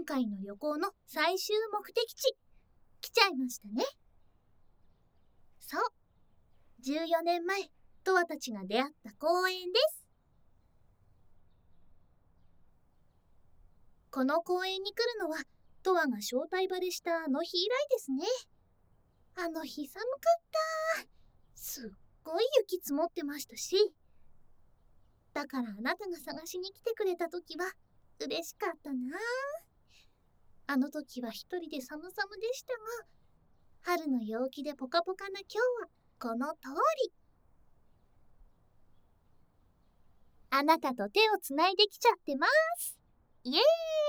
回の旅行の最終目的地、来ちゃいましたね。そう、14年前、トワたちが出会った公園です。この公園に来るのは、トワが招待場でしたあの日以来ですね。あの日寒かった。すっごい雪積もってましたし。だからあなたが探しに来てくれた時は嬉しかったな。あの時は一人で寒々でしたが、春の陽気でポカポカな今日はこの通り。あなたと手をつないできちゃってます。イエーイ。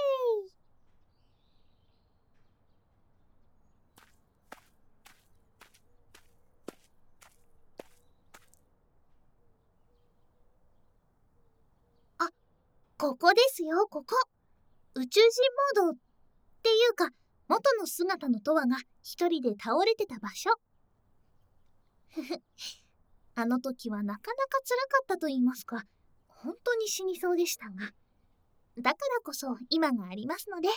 あ、ここですよ、ここ。宇宙人モードっていうか、元の姿のトワが一人で倒れてた場所。あの時はなかなか辛かったと言いますか、本当に死にそうでしたが、だからこそ今がありますので、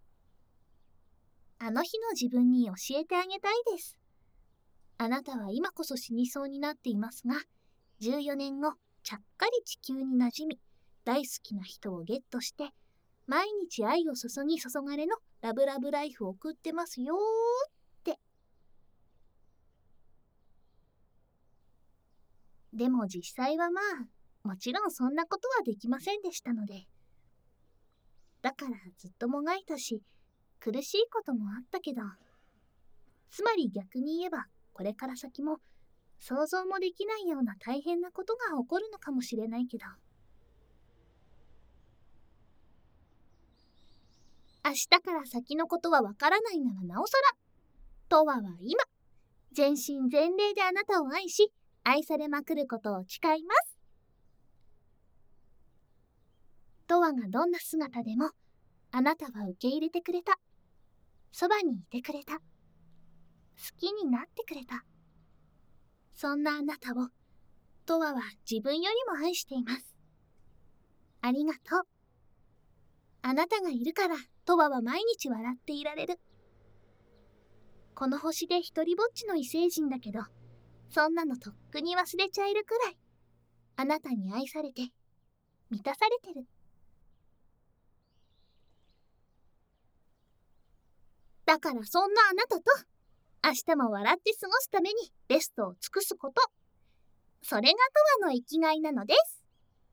あの日の自分に教えてあげたいです。あなたは今こそ死にそうになっていますが、14年後、ちゃっかり地球に馴染み、大好きな人をゲットして、毎日愛を注ぎ注がれのラブラブライフを送ってますよーって。でも実際はまあ、もちろんそんなことはできませんでしたので。だからずっともがいたし、苦しいこともあったけど、つまり逆に言えばこれから先も想像もできないような大変なことが起こるのかもしれないけど、明日から先のことはわからないならなおさら、トワは今、全身全霊であなたを愛し、愛されまくることを誓います。トワがどんな姿でも、あなたは受け入れてくれた。そばにいてくれた。好きになってくれた。そんなあなたを、トワは自分よりも愛しています。ありがとう。あなたがいるから、トワは毎日笑っていられる。この星で一人ぼっちの異星人だけど、そんなのとっくに忘れちゃえるくらい、あなたに愛されて、満たされてる。だからそんなあなたと、明日も笑って過ごすためにベストを尽くすこと。それがトワの生きがいなのです。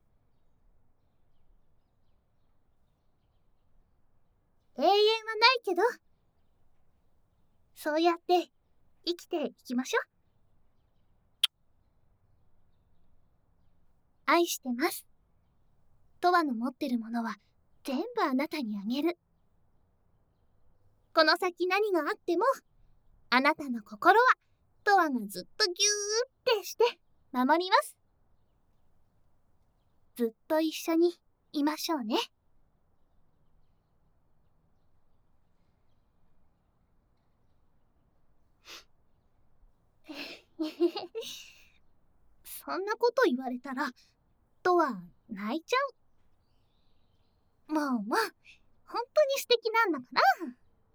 永遠はないけど、そうやって生きていきましょう。愛してます。トワの持ってるものは全部あなたにあげる。この先何があっても、あなたの心はトワがずっとギューってして守ります。ずっと一緒にいましょうね。そんなこと言われたら、トワ泣いちゃう。もう本当に素敵なんだから。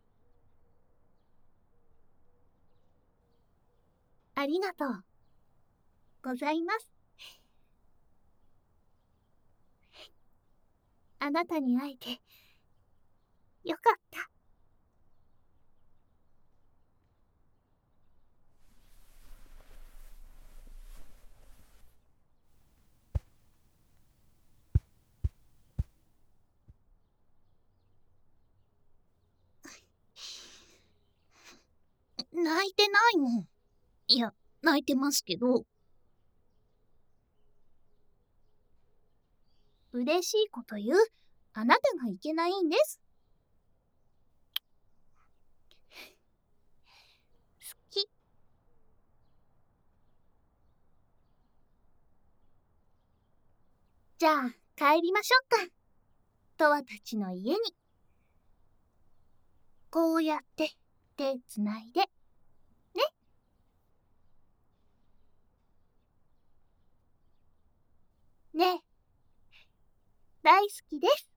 ありがとうございます。あなたに会えてよかった。泣いてないもん。いや、泣いてますけど。嬉しいこと言うあなたがいけないんです。好き。じゃあ帰りましょうか。トワたちの家に。こうやって手つないでね。ねえ、大好きです。